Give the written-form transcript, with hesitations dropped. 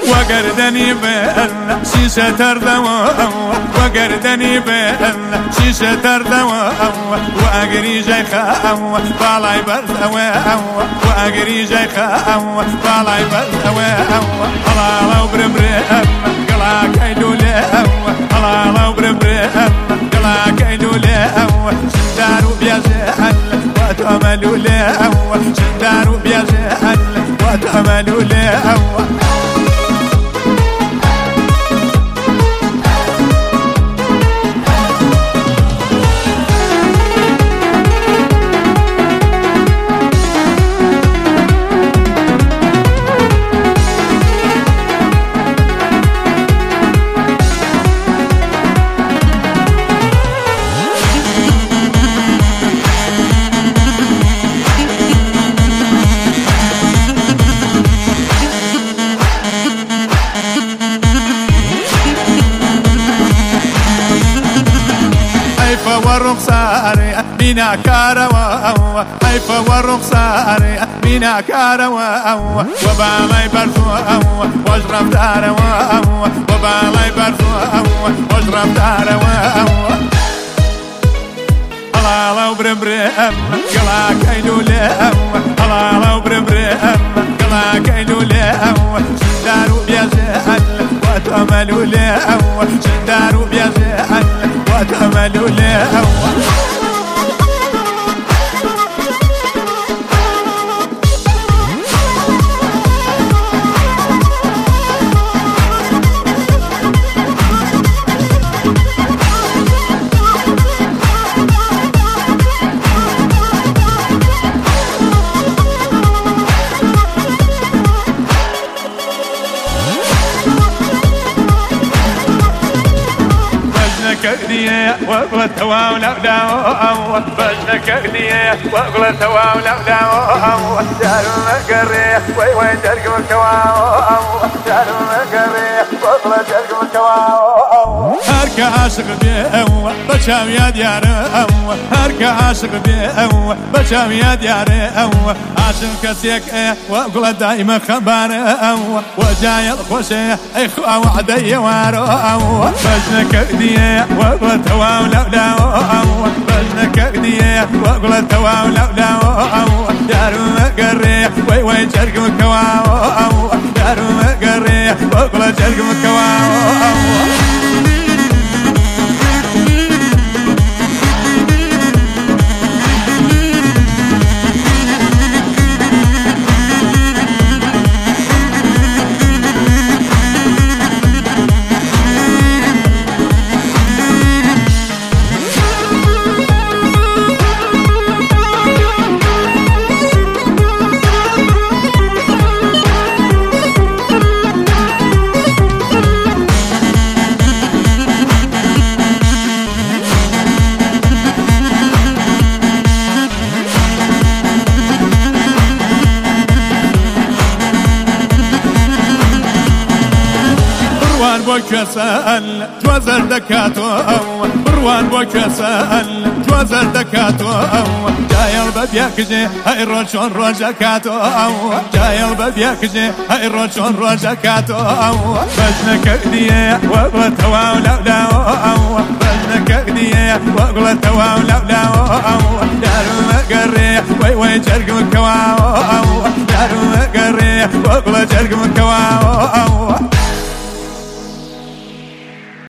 وقردني بأن شيشة تردوى وقردني بأن شيشة تردوى وأقري جيخا طالعي برثوى وأقري جيخا طالعي برثوى الله وبربرم قلا كيدولي الله وبربرم قلا كيدولي شندارو بيجهل وتأملوا لي شندارو بيجهل وتأملوا لي والرخصاري بنا كاروا حيفا والرخصاري بنا كاروا وبالي برثو واجرب داروا وبالي برثو واجرب داروا الله وبربرم قلا كيدولي الله وبربرم قلا كيدولي شندارو بيجهل وتأملوا لي شندارو بيجهل وتأملوا لي كردية وقلت واولا داو بجنك كردية وقلت واولا داو دارو مقري وي درقم كواو دارو مقري وقلت درقم كواو هرك عاشق بيو بشام يا ديارو هرك عاشق بيو بشام يا ديارو عاشق كسيك وقلت دايما خبارو وجاي الخوشي اخوة وعدي وارو بجنك كردية وقلت واو لا بجنك كردية وقلت واو لا دارو مقري وي جرقم كواو دارو مقري وقلت جرقم كواو بروان بوكسل توزر دكاتو بروان بوكسل توزر دكاتو جاي الباب يكجي هاي روشون روجكاتو جاي الباب يكجي هاي روشون روجكاتو بجنك كديه وقلت واو لا بجنك كديه وقلت واو لا دارو مقري وي جرقم كواو دارو مقري وقلت جرقم كواو